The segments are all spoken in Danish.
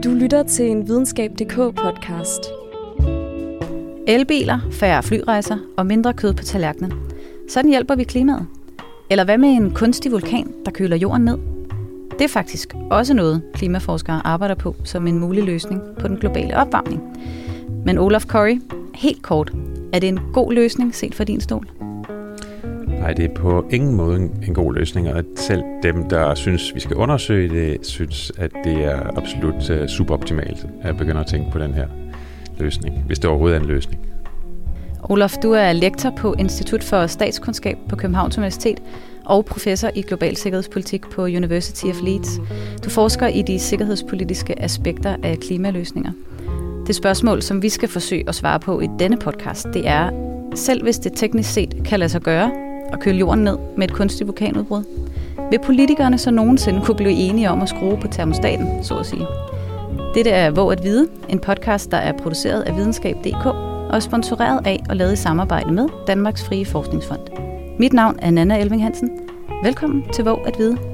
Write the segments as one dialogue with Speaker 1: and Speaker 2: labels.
Speaker 1: Du lytter til en Videnskab.dk podcast.
Speaker 2: Elbiler, færre flyrejser og mindre kød på tallerkenen. Sådan hjælper vi klimaet. Eller hvad med en kunstig vulkan, der køler jorden ned? Det er faktisk også noget, klimaforskere arbejder på som en mulig løsning på den globale opvarmning. Men Olaf Corey, helt kort, er det en god løsning set fra din stol?
Speaker 3: Nej, det er på ingen måde en god løsning, og selv dem, der synes, vi skal undersøge det, synes, at det er absolut suboptimalt at begynde at tænke på den her løsning, hvis det overhovedet er en løsning.
Speaker 2: Olaf, du er lektor på Institut for Statskundskab på Københavns Universitet og professor i global sikkerhedspolitik på University of Leeds. Du forsker i de sikkerhedspolitiske aspekter af klimaløsninger. Det spørgsmål, som vi skal forsøge at svare på i denne podcast, det er, selv hvis det teknisk set kan lade sig gøre at køle jorden ned med et kunstigt vulkanudbrud, vil politikerne så nogensinde kunne blive enige om at skrue på termostaten, så at sige? Dette er Våg at vide, en podcast, der er produceret af Videnskab.dk og sponsoreret af og lavet i samarbejde med Danmarks Frie Forskningsfond. Mit navn er Nanna Elving Hansen. Velkommen til Våg at vide.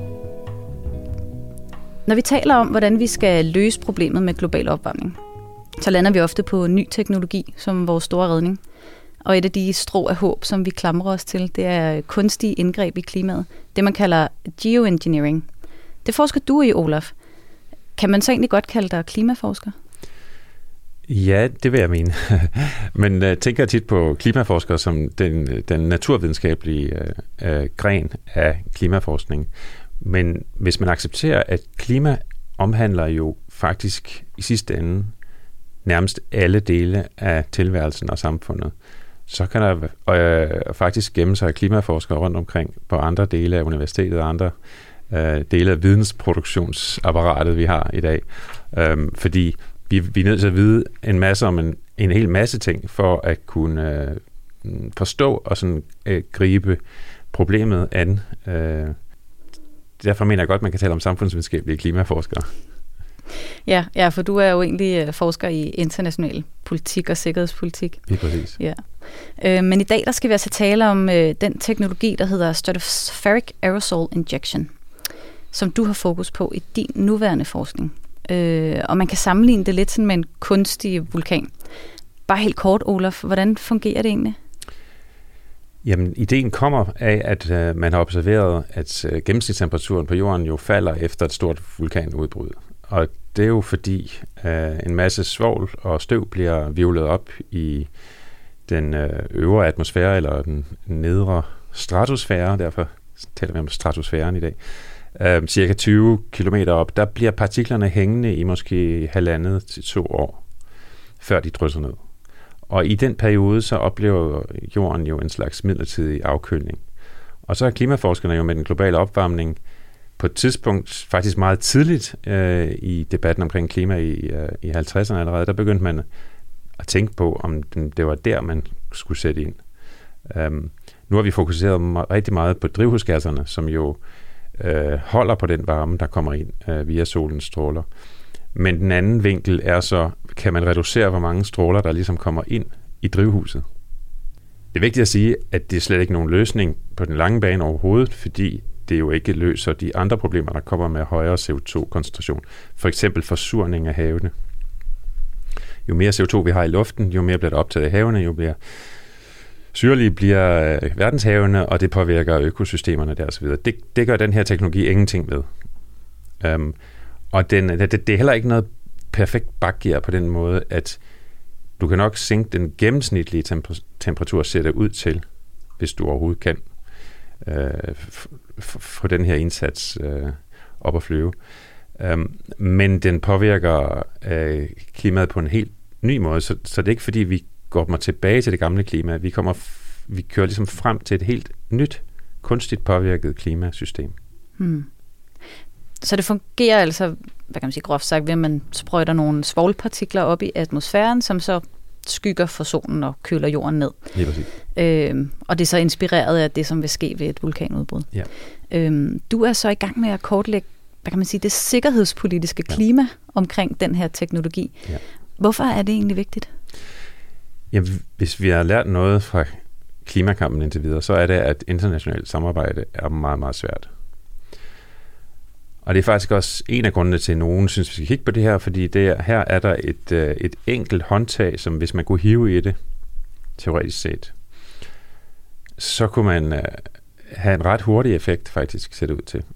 Speaker 2: Når vi taler om, hvordan vi skal løse problemet med global opvarmning, så lander vi ofte på ny teknologi som vores store redning. Og et af de strå af håb, som vi klamrer os til, det er kunstige indgreb i klimaet. Det, man kalder geoengineering. Det forsker du i, Olaf. Kan man så egentlig godt kalde dig klimaforsker?
Speaker 3: Ja, det vil jeg mene. Men tænker tit på klimaforskere som den naturvidenskabelige gren af klimaforskning. Men hvis man accepterer, at klima omhandler jo faktisk i sidste ende nærmest alle dele af tilværelsen og samfundet, så kan der faktisk gemme sig klimaforskere rundt omkring på andre dele af universitetet og andre dele af vidensproduktionsapparatet, vi har i dag. Fordi vi er nødt til at vide en masse om en hel masse ting for at kunne forstå og sådan gribe problemet an. Derfor mener jeg godt, man kan tale om samfundsvidenskabelige klimaforskere.
Speaker 2: Ja, for du er jo egentlig forsker i international politik og sikkerhedspolitik.
Speaker 3: Lige præcis.
Speaker 2: Ja. Men i dag der skal vi altså tale om den teknologi, der hedder Stratospheric Aerosol Injection, som du har fokus på i din nuværende forskning. Og man kan sammenligne det lidt sådan med en kunstig vulkan. Bare helt kort, Olaf, hvordan fungerer det egentlig?
Speaker 3: Jamen, ideen kommer af, at man har observeret, at gennemsnitstemperaturen på jorden jo falder efter et stort vulkanudbrud. Og det er jo fordi en masse svovl og støv bliver hvirvlet op i den øvre atmosfære, eller den nedre stratosfære, derfor taler vi om stratosfæren i dag, cirka 20 kilometer op, der bliver partiklerne hængende i måske 1,5 til 2 år, før de drysser ned. Og i den periode, så oplever jorden jo en slags midlertidig afkølning. Og så er klimaforskerne jo med den globale opvarmning på et tidspunkt, faktisk meget tidligt i debatten omkring klima i 50'erne allerede, der begyndte man at tænke på, om det var der, man skulle sætte ind. Nu har vi fokuseret rigtig meget på drivhusgasserne, som jo holder på den varme, der kommer ind via solens stråler. Men den anden vinkel er så, kan man reducere, hvor mange stråler, der ligesom kommer ind i drivhuset. Det er vigtigt at sige, at det er slet ikke nogen løsning på den lange bane overhovedet, fordi det jo ikke løser de andre problemer, der kommer med højere CO2-koncentration. For eksempel forsurning af havene. Jo mere CO2 vi har i luften, jo mere bliver der optaget i havene, jo mere syrlige bliver verdenshavene, og det påvirker økosystemerne der osv. Det gør den her teknologi ingenting med. Og det er heller ikke noget perfekt bakgear på den måde, at du kan nok sænke den gennemsnitlige temperatur, ser det ud til, hvis du overhovedet kan få den her indsats op at flyve. Men den påvirker klimaet på en helt ny måde, så det er ikke fordi, vi går tilbage til det gamle klima. Vi kører ligesom frem til et helt nyt, kunstigt påvirket klimasystem.
Speaker 2: Så det fungerer altså, hvad kan man sige groft sagt, ved at man sprøjter nogle svovlpartikler op i atmosfæren, som så skygger for solen og køler jorden ned.
Speaker 3: Lige præcis.
Speaker 2: Og det er så inspireret af det, som vil ske ved et vulkanudbrud.
Speaker 3: Ja.
Speaker 2: Du er så i gang med at kortlægge, hvad kan man sige, det sikkerhedspolitiske klima omkring den her teknologi. Ja. Hvorfor er det egentlig vigtigt?
Speaker 3: Ja, hvis vi har lært noget fra klimakampen indtil videre, så er det, at internationalt samarbejde er meget, meget svært. Og det er faktisk også en af grundene til, at nogen synes, vi skal kigge på det her, fordi her er der et enkelt håndtag, som hvis man kunne hive i det, teoretisk set, så kunne man have en ret hurtig effekt, faktisk, ser det ud til.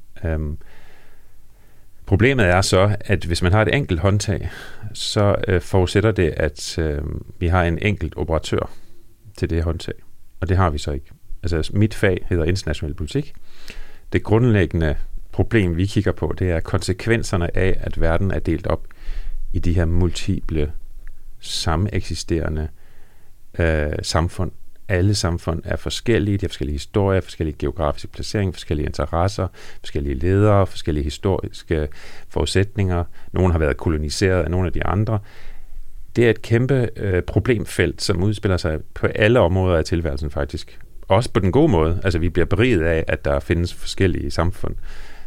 Speaker 3: Problemet er så, at hvis man har et enkelt håndtag, så forudsætter det, at vi har en enkelt operatør til det håndtag. Og det har vi så ikke. Altså, mit fag hedder international politik. Det grundlæggende problem, vi kigger på, det er konsekvenserne af, at verden er delt op i de her multiple, sameksisterende samfund. Alle samfund er forskellige, de har forskellige historier, forskellige geografiske placeringer, forskellige interesser, forskellige ledere, forskellige historiske forudsætninger. Nogle har været koloniseret af nogle af de andre. Det er et kæmpe problemfelt, som udspiller sig på alle områder af tilværelsen faktisk. Også på den gode måde. Altså, vi bliver beriget af, at der findes forskellige samfund.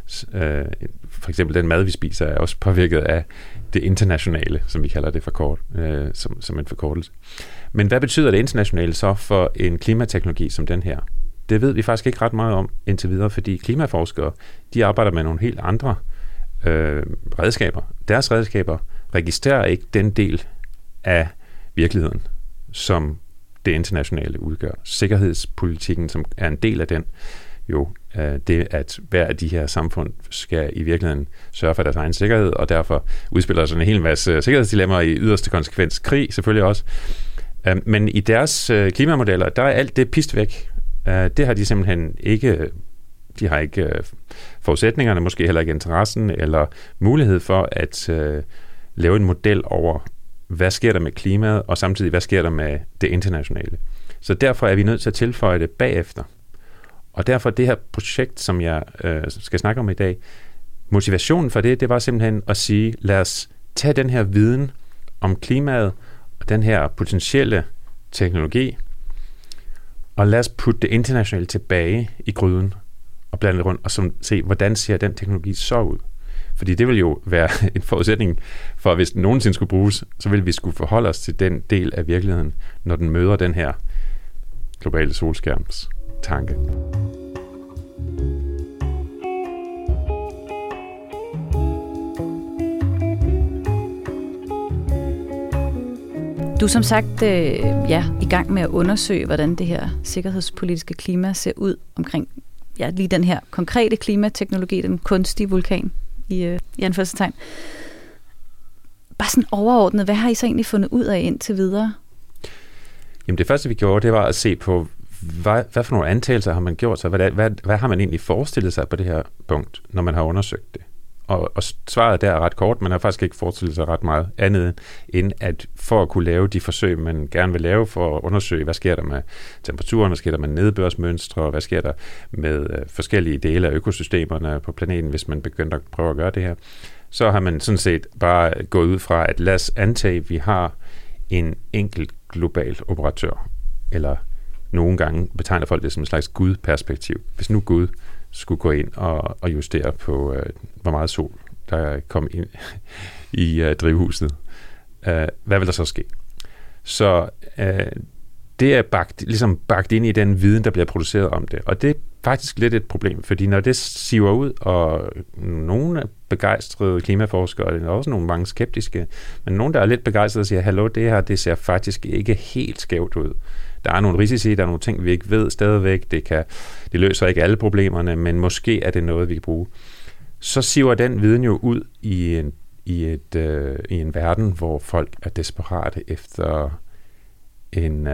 Speaker 3: For eksempel den mad, vi spiser, er også påvirket af det internationale, som vi kalder det for kort, som en forkortelse. Men hvad betyder det internationale så for en klimateknologi som den her? Det ved vi faktisk ikke ret meget om indtil videre, fordi klimaforskere, de arbejder med nogle helt andre redskaber. Deres redskaber registrerer ikke den del af virkeligheden, som det internationale udgør. Sikkerhedspolitikken, som er en del af den, jo det, at hver af de her samfund skal i virkeligheden sørge for deres egen sikkerhed, og derfor udspiller der sådan en hel masse sikkerhedsdilemmaer, i yderste konsekvens krig selvfølgelig også. Men i deres klimamodeller, der er alt det pist væk. Det har de simpelthen ikke, de har ikke forudsætningerne, måske heller ikke interessen eller mulighed for at lave en model over, hvad sker der med klimaet, og samtidig, hvad sker der med det internationale. Så derfor er vi nødt til at tilføje det bagefter. Og derfor det her projekt, som jeg skal snakke om i dag, motivationen for det var simpelthen at sige, lad os tage den her viden om klimaet, og den her potentielle teknologi, og lad os putte det internationale tilbage i gryden, og blande det rundt, og se, hvordan ser den teknologi så ud. Fordi det vil jo være en forudsætning for, at hvis den nogensinde skulle bruges, så vil vi skulle forholde os til den del af virkeligheden, når den møder den her globale solskærms tanke.
Speaker 2: Du er som sagt i gang med at undersøge, hvordan det her sikkerhedspolitiske klima ser ud omkring lige den her konkrete klimateknologi, den kunstige vulkan i anførselstegn. Bare sådan overordnet, hvad har I så egentlig fundet ud af indtil videre? Jamen
Speaker 3: det første, vi gjorde, det var at se på, hvad for nogle antagelser har man gjort sig? Hvad har man egentlig forestillet sig på det her punkt, når man har undersøgt det? Og svaret der er ret kort. Man har faktisk ikke forestillet sig ret meget andet, end at for at kunne lave de forsøg, man gerne vil lave for at undersøge, hvad sker der med temperaturen, hvad sker der med nedbørsmønstre, hvad sker der med forskellige dele af økosystemerne på planeten, hvis man begynder at prøve at gøre det her, så har man sådan set bare gået ud fra, at lad os antage, at vi har en enkelt global operatør, eller nogle gange betegner folk det som en slags Gud-perspektiv. Hvis nu Gud skulle gå ind og justere på, hvor meget sol der kom ind i drivhuset, hvad vil der så ske? Så det er bagt ind i den viden, der bliver produceret om det. Og det er faktisk lidt et problem, fordi når det siver ud, og nogle er begejstrede klimaforskere, og der er også nogle mange skeptiske, men nogen, der er lidt begejstrede og siger, hallo, det her, det ser faktisk ikke helt skævt ud. Der er nogle risici, der er nogle ting, vi ikke ved stadigvæk. Det løser ikke alle problemerne, men måske er det noget, vi kan bruge. Så siver den viden jo ud i en verden, hvor folk er desperate efter en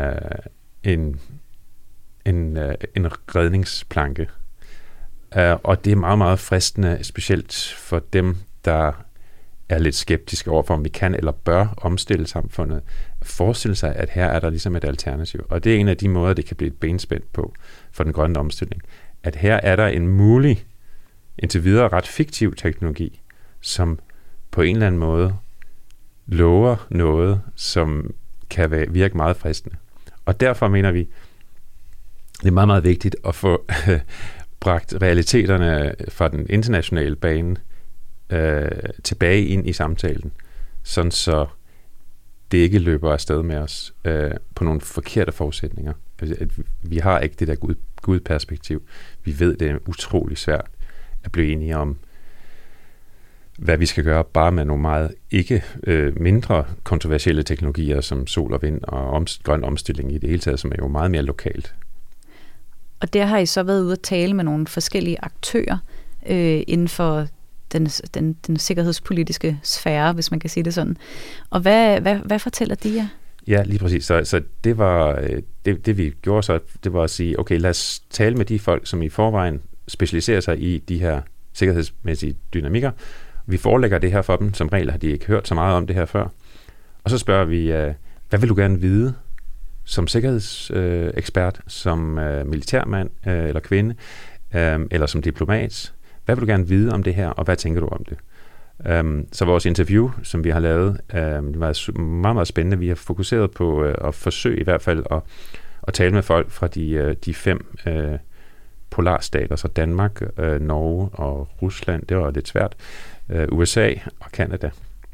Speaker 3: redningsplanke. Og det er meget, meget fristende, specielt for dem, der er lidt skeptiske overfor, om vi kan eller bør omstille samfundet, forestille sig, at her er der ligesom et alternativ. Og det er en af de måder, det kan blive et benspænd på for den grønne omstilling. At her er der en mulig, indtil videre ret fiktiv teknologi, som på en eller anden måde lover noget, som kan virke meget fristende. Og derfor mener vi, det er meget, meget vigtigt at få bragt realiteterne fra den internationale bane tilbage ind i samtalen, sådan så det ikke løber afsted med os på nogle forkerte forudsætninger. At vi har ikke det der Gud-perspektiv. Vi ved, det er utrolig svært at blive enige om hvad vi skal gøre, bare med nogle meget mindre kontroversielle teknologier, som sol og vind og grøn omstilling i det hele taget, som er jo meget mere lokalt.
Speaker 2: Og der har I så været ude at tale med nogle forskellige aktører inden for den sikkerhedspolitiske sfære, hvis man kan sige det sådan. Og hvad fortæller de jer?
Speaker 3: Ja, lige præcis. Så det var det vi gjorde så, det var at sige, okay, lad os tale med de folk, som i forvejen specialiserer sig i de her sikkerhedsmæssige dynamikker. Vi forelægger det her for dem. Som regel har de ikke hørt så meget om det her før. Og så spørger vi, hvad vil du gerne vide som sikkerhedsekspert, som militærmand eller kvinde, eller som diplomat? Hvad vil du gerne vide om det her, og hvad tænker du om det? Så vores interview, som vi har lavet, det var meget, meget spændende. Vi har fokuseret på at forsøge i hvert fald at tale med folk fra de 5 polarstater, så Danmark, Norge og Rusland. Det var lidt svært. USA og Canada.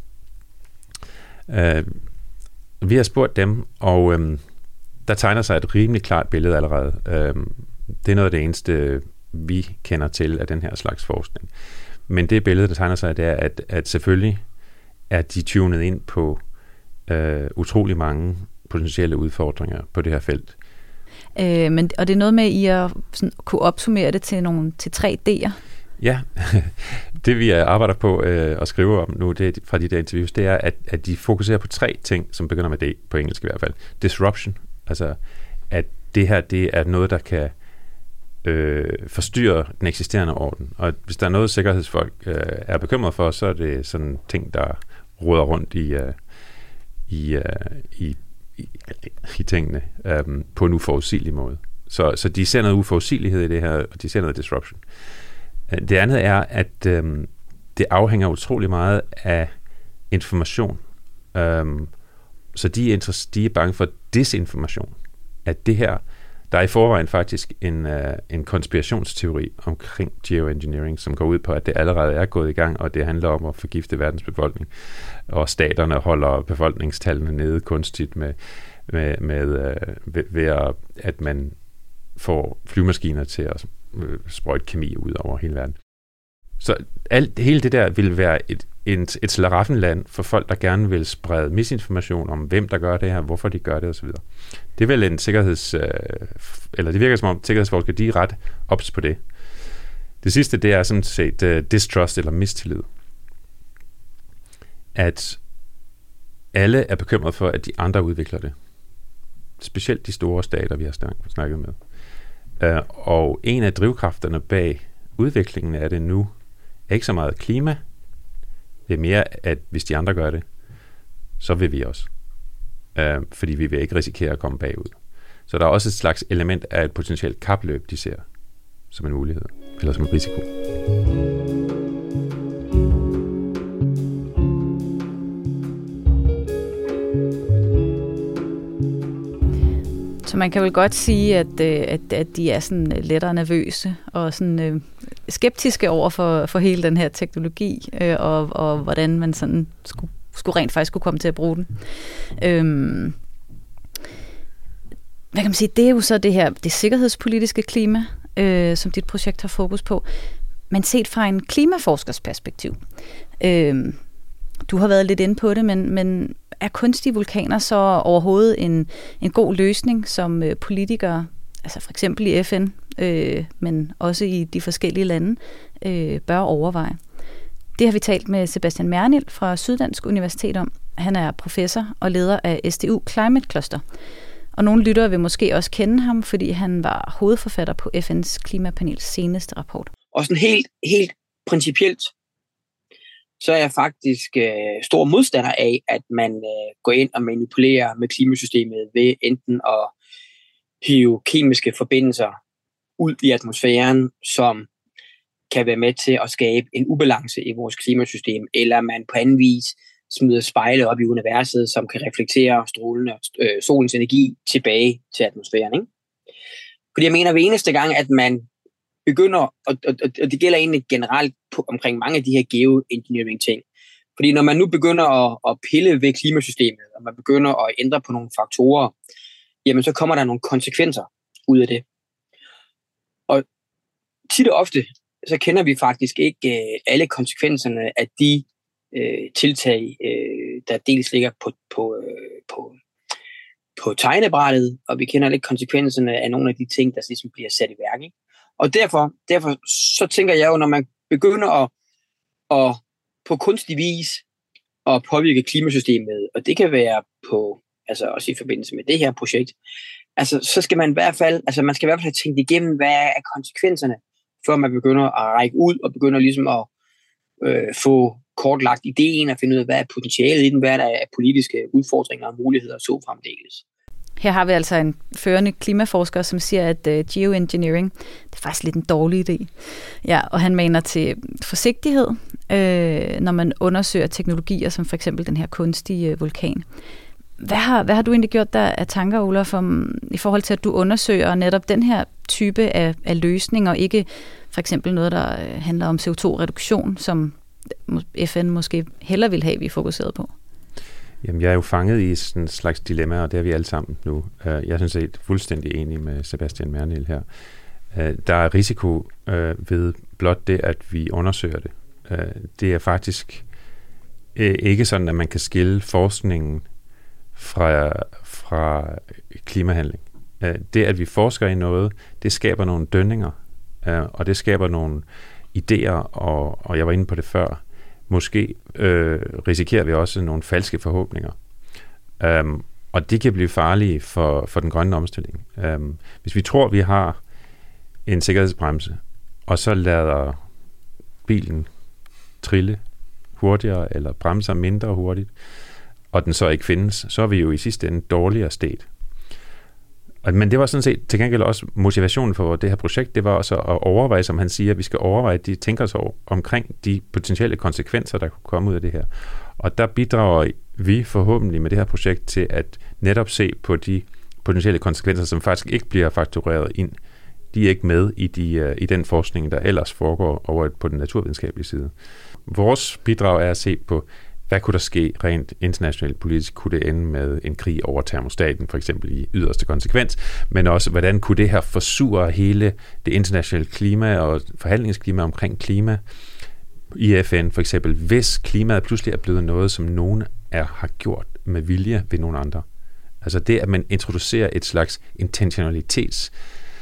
Speaker 3: Vi har spurgt dem, og der tegner sig et rimelig klart billede allerede. Det er noget af det eneste, vi kender til af den her slags forskning. Men det billede, der tegner sig, det er, at selvfølgelig er de tunet ind på utrolig mange potentielle udfordringer på det her felt.
Speaker 2: Og det er noget med, at I at sådan, kunne opsummere det til 3 D'er?
Speaker 3: Ja, det vi arbejder på at skrive om nu, det fra de der interviews, det er, at de fokuserer på 3 ting, som begynder med D, på engelsk i hvert fald. Disruption, altså at det her, det er noget, der kan forstyrre den eksisterende orden. Og hvis der er noget, sikkerhedsfolk er bekymret for, så er det sådan ting, der roder rundt i tingene på en uforudsigelig måde. Så de ser noget uforudsigelighed i det her, og de ser noget disruption. Det andet er, at det afhænger utrolig meget af information. Så de er bange for disinformation. At det her, der er i forvejen faktisk en konspirationsteori omkring geoengineering, som går ud på, at det allerede er gået i gang, og det handler om at forgifte verdens befolkning. Og staterne holder befolkningstallene nede kunstigt ved at man får flyvemaskiner til at sprøjte kemi ud over hele verden. Så hele det der vil være et slaraffenland for folk, der gerne vil sprede misinformation om, hvem der gør det her, hvorfor de gør det osv. Det er vel en eller det virker som om sikkerhedsforskere, de er ret ops på det. Det sidste, det er sådan set distrust eller mistillid. At alle er bekymret for, at de andre udvikler det. Specielt de store stater, vi har snakket med. Og en af drivkræfterne bag udviklingen af det nu, er ikke så meget klima. Det er mere, at hvis de andre gør det, så vil vi også. Fordi vi vil ikke risikere at komme bagud. Så der er også et slags element af et potentielt kapløb, de ser som en mulighed, eller som en risiko.
Speaker 2: Så man kan vel godt sige, at de er sådan lettere nervøse og sådan skeptiske over for hele den her teknologi, og hvordan man sådan skulle rent faktisk kunne komme til at bruge den. Hvad kan man sige? Det er jo så det sikkerhedspolitiske klima, som dit projekt har fokus på, men set fra en klimaforskers perspektiv. Du har været lidt inde på det, men er kunstige vulkaner så overhovedet en god løsning, som politikere, altså for eksempel i FN, men også i de forskellige lande, bør overveje? Det har vi talt med Sebastian Mernil fra Syddansk Universitet om. Han er professor og leder af SDU Climate Cluster. Og nogle lyttere vil måske også kende ham, fordi han var hovedforfatter på FN's klimapanels seneste rapport.
Speaker 4: Og sådan helt principielt, så er jeg faktisk stor modstander af, at man går ind og manipulerer med klimasystemet ved enten at hive kemiske forbindelser ud i atmosfæren, som kan være med til at skabe en ubalance i vores klimasystem, eller man på anden vis smider spejle op i universet, som kan reflektere strålende solens energi tilbage til atmosfæren. Ikke? Fordi jeg mener, hver eneste gang, at man begynder, og det gælder egentlig generelt omkring mange af de her geoengineering-ting, fordi når man nu begynder at pille ved klimasystemet, og man begynder at ændre på nogle faktorer, jamen så kommer der nogle konsekvenser ud af det. Og tit og ofte, så kender vi faktisk ikke alle konsekvenserne af de tiltag, der dels ligger på tegnebrættet, og vi kender ikke konsekvenserne af nogle af de ting, der ligesom bliver sat i værk. Ikke? Og derfor så tænker jeg jo, når man begynder at på kunstig vis at påvirke klimasystemet, og det kan være på, altså også i forbindelse med det her projekt, altså så skal man i hvert fald, have tænkt igennem, hvad er konsekvenserne, før man begynder at række ud og begynder ligesom at få kortlagt ideen og finde ud af, hvad er potentialet i den, hvad der er politiske udfordringer og muligheder og så fremdeles.
Speaker 2: Her har vi altså en førende klimaforsker, som siger, at geoengineering, det er faktisk lidt en dårlig idé. Ja, og han maner til forsigtighed, når man undersøger teknologier, som for eksempel den her kunstige vulkan. Hvad har du egentlig gjort der af tanker, Olaf, i forhold til, at du undersøger netop den her type af løsninger, og ikke for eksempel noget, der handler om CO2-reduktion, som FN måske hellere vil have, vi er fokuseret på?
Speaker 3: Jamen, jeg er jo fanget i sådan en slags dilemma, og det er vi alle sammen nu. Jeg er sådan set fuldstændig enig med Sebastian Mernild her. Der er risiko ved blot det, at vi undersøger det. Det er faktisk ikke sådan, at man kan skille forskningen fra klimahandling. Det, at vi forsker i noget, det skaber nogle dønninger, og det skaber nogle idéer, og jeg var inde på det før, måske risikerer vi også nogle falske forhåbninger. Og det kan blive farlige for den grønne omstilling. Hvis vi tror, vi har en sikkerhedsbremse, og så lader bilen trille hurtigere, eller bremser mindre hurtigt, og den så ikke findes, så er vi jo i sidste ende dårligere sted. Men det var sådan set til gengæld også motivationen for det her projekt, det var også at overveje, som han siger, at vi skal overveje, de tænker sig omkring de potentielle konsekvenser, der kunne komme ud af det her. Og der bidrager vi forhåbentlig med det her projekt til at netop se på de potentielle konsekvenser, som faktisk ikke bliver faktureret ind. De er ikke med i den forskning, der ellers foregår over på den naturvidenskabelige side. Vores bidrag er at se på, hvad kunne der ske rent internationalt politisk? Kunne det ende med en krig over termostaten, for eksempel i yderste konsekvens? Men også, hvordan kunne det her forsure hele det internationale klima og forhandlingsklima omkring klima i FN, for eksempel, hvis klimaet pludselig er blevet noget, som nogen har gjort med vilje ved nogle andre? Altså det, at man introducerer et slags intentionalitets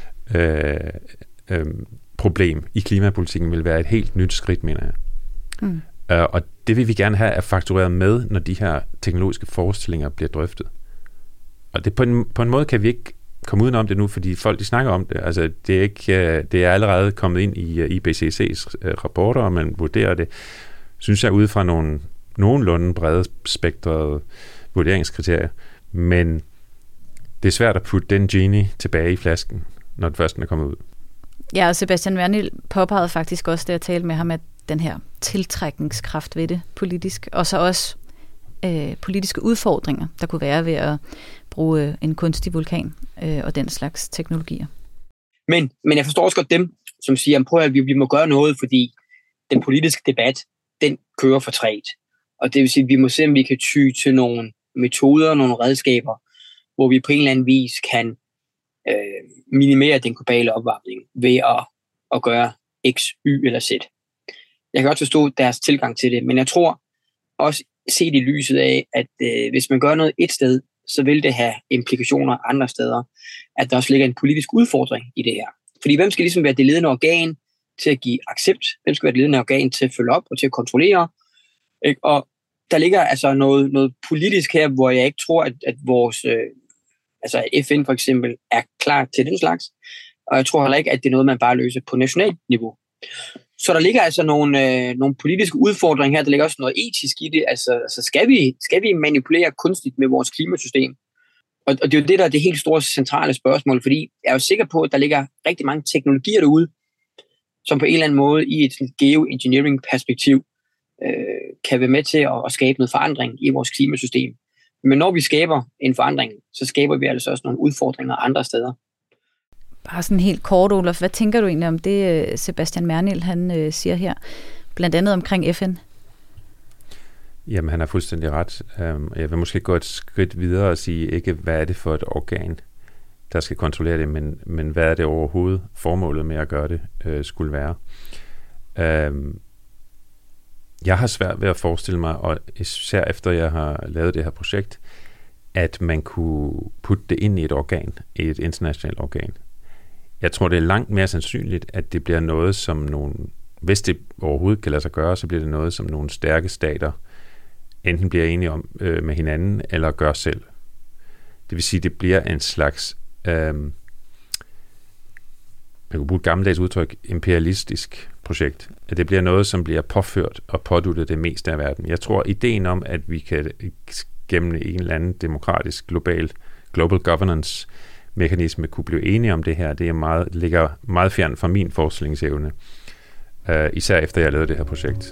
Speaker 3: problem i klimapolitikken, vil være et helt nyt skridt, mener jeg. Mm. Og det vil vi gerne have er faktureret med, når de her teknologiske forestillinger bliver drøftet. Og det på en måde kan vi ikke komme udenom det nu, fordi folk de snakker om det. Altså det er allerede kommet ind i IPCC's rapporter, og man vurderer det, synes jeg, ud fra nogle nogenlunde brede spektrede vurderingskriterier. Men det er svært at putte den genie tilbage i flasken, når den først er kommet ud.
Speaker 2: Ja, og Sebastian Mernild påpegede faktisk også, da jeg talte med ham, at den her tiltrækningskraft ved det politisk, og så også politiske udfordringer, der kunne være ved at bruge en kunstig vulkan og den slags teknologier. Men
Speaker 4: jeg forstår også godt dem, som siger, at vi må gøre noget, fordi den politiske debat, den kører for trægt. Og det vil sige, at vi må se, om vi kan ty til nogle metoder, nogle redskaber, hvor vi på en eller anden vis kan minimere den globale opvarmning ved at gøre X, Y eller Z. Jeg kan godt forstå deres tilgang til det, men jeg tror også set i lyset af, at hvis man gør noget et sted, så vil det have implikationer andre steder, at der også ligger en politisk udfordring i det her. Fordi hvem skal ligesom være det ledende organ til at give accept? Hvem skal være det ledende organ til at følge op og til at kontrollere? Ikke? Og der ligger altså noget politisk her, hvor jeg ikke tror, at vores FN for eksempel er klar til den slags. Og jeg tror heller ikke, at det er noget, man bare løser på nationalt niveau. Så der ligger altså nogle politiske udfordringer her. Der ligger også noget etisk i det. Altså skal vi manipulere kunstigt med vores klimasystem? Og det er jo det, der er det helt store centrale spørgsmål, fordi jeg er jo sikker på, at der ligger rigtig mange teknologier derude, som på en eller anden måde i et geoengineering-perspektiv kan være med til at skabe noget forandring i vores klimasystem. Men når vi skaber en forandring, så skaber vi altså også nogle udfordringer andre steder.
Speaker 2: Bare sådan helt kort, Olaf, hvad tænker du egentlig om det, Sebastian Mernild han siger her, blandt andet omkring FN?
Speaker 3: Jamen, han har fuldstændig ret. Jeg vil måske gå et skridt videre og sige, ikke hvad er det for et organ, der skal kontrollere det, men hvad er det overhovedet formålet med at gøre det skulle være. Jeg har svært ved at forestille mig, og især efter jeg har lavet det her projekt, at man kunne putte det ind i et organ, i et internationalt organ. Jeg tror, det er langt mere sandsynligt, at det bliver noget, som nogle, hvis det overhovedet kan lade sig gøre, så bliver det noget, som nogle stærke stater enten bliver enige om med hinanden, eller gør selv. Det vil sige, det bliver en slags, man kan bruge et gammeldags udtryk, imperialistisk projekt. At det bliver noget, som bliver påført og påduttet det meste af verden. Jeg tror, ideen om, at vi kan gennem en eller anden demokratisk, global governance mekanisme kunne blive enige om det her, det ligger meget fjern fra min forestillingsevne. Især efter jeg lavede det her projekt.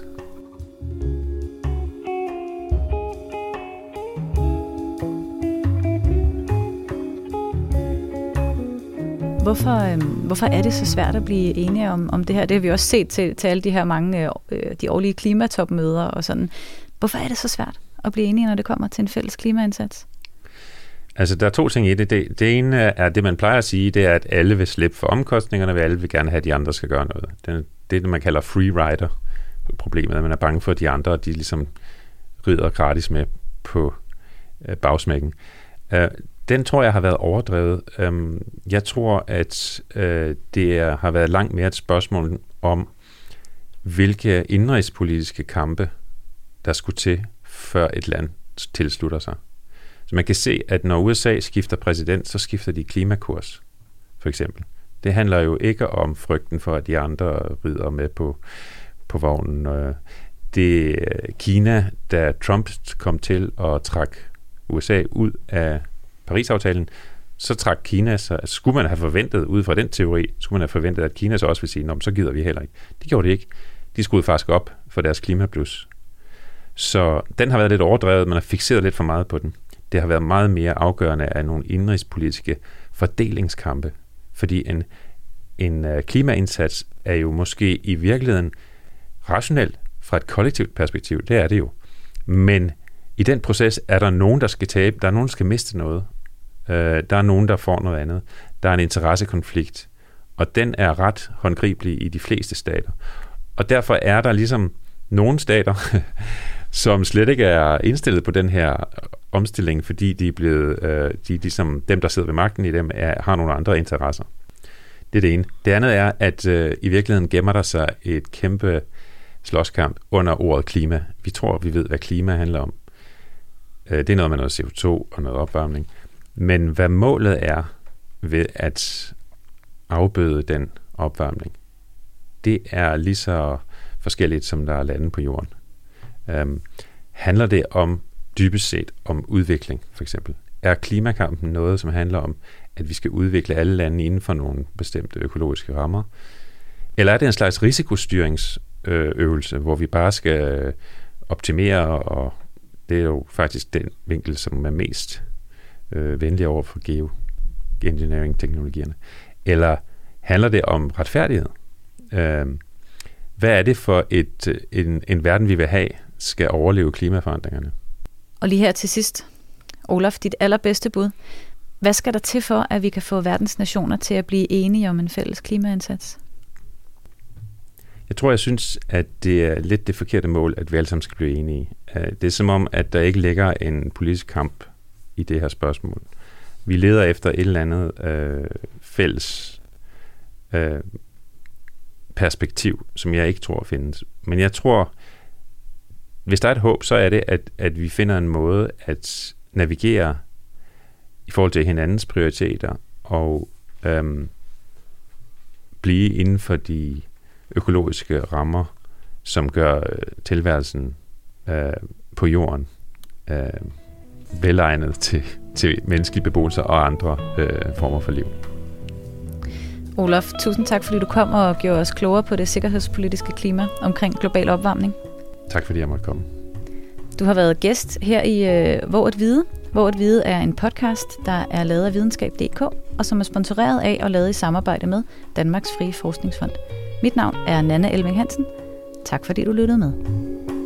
Speaker 2: Hvorfor er det så svært at blive enige om det her? Det har vi også set til alle de her mange de årlige klimatopmøder og sådan. Hvorfor er det så svært at blive enige, når det kommer til en fælles klimaindsats?
Speaker 3: Altså, der er 2 ting i det. Det ene er, det man plejer at sige, det er, at alle vil slippe for omkostningerne, og alle vil gerne have, at de andre skal gøre noget. Det er det, man kalder free rider-problemet, at man er bange for, at de andre, de ligesom rider gratis med på bagsmækken. Den tror jeg har været overdrevet. Jeg tror, at det har været langt mere et spørgsmål om, hvilke indrigspolitiske kampe, der skulle til, før et land tilslutter sig. Så man kan se, at når USA skifter præsident, så skifter de klimakurs, for eksempel. Det handler jo ikke om frygten for, at de andre rider med på vognen. Det Kina, da Trump kom til og trak USA ud af Paris-aftalen, så trak Kina sig. Skulle man have forventet, ud fra den teori, skulle man have forventet, at Kina så også vil sige, så gider vi heller ikke. Det gjorde de ikke. De skruede faktisk op for deres klimaplus. Så den har været lidt overdrevet, man har fikseret lidt for meget på den. Det har været meget mere afgørende af nogle indrigspolitiske fordelingskampe, fordi en klimaindsats er jo måske i virkeligheden rationelt fra et kollektivt perspektiv. Det er det jo. Men i den proces er der nogen, der skal tabe, der er nogen, der skal miste noget. Der er nogen, der får noget andet. Der er en interessekonflikt, og den er ret håndgribelig i de fleste stater. Og derfor er der ligesom nogle stater, som slet ikke er indstillet på den her omstilling, fordi de er blevet, ligesom dem, der sidder ved magten i dem, har nogle andre interesser. Det er det ene. Det andet er, at i virkeligheden gemmer der sig et kæmpe slåskamp under ordet klima. Vi tror, vi ved, hvad klima handler om. Det er noget med noget CO2 og noget opvarmning. Men hvad målet er ved at afbøde den opvarmning, det er lige så forskelligt, som der er lande på jorden. Handler det om dybest set om udvikling, for eksempel? Er klimakampen noget, som handler om, at vi skal udvikle alle lande inden for nogle bestemte økologiske rammer? Eller er det en slags risikostyringsøvelse, hvor vi bare skal optimere, og det er jo faktisk den vinkel, som er mest venlig over for geoengineering-teknologierne? Eller handler det om retfærdighed? Hvad er det for en verden, vi vil have, skal overleve klimaforandringerne?
Speaker 2: Og lige her til sidst, Olaf, dit allerbedste bud. Hvad skal der til for, at vi kan få verdens nationer til at blive enige om en fælles klimaindsats?
Speaker 3: Jeg synes, at det er lidt det forkerte mål, at vi alle sammen skal blive enige. Det er som om, at der ikke ligger en politisk kamp i det her spørgsmål. Vi leder efter et eller andet fælles perspektiv, som jeg ikke tror findes. Men jeg tror, hvis der er et håb, så er det, at vi finder en måde at navigere i forhold til hinandens prioriteter og blive inden for de økologiske rammer, som gør tilværelsen på jorden velegnet til menneskelig beboelse og andre former for liv.
Speaker 2: Olaf, tusind tak, fordi du kom og gjorde os klogere på det sikkerhedspolitiske klima omkring global opvarmning.
Speaker 3: Tak, fordi jeg måtte komme.
Speaker 2: Du har været gæst her i Våg at Vide. Våg at Vide er en podcast, der er lavet af videnskab.dk, og som er sponsoreret af og lavet i samarbejde med Danmarks Frie Forskningsfond. Mit navn er Nanna Elving Hansen. Tak fordi du lyttede med.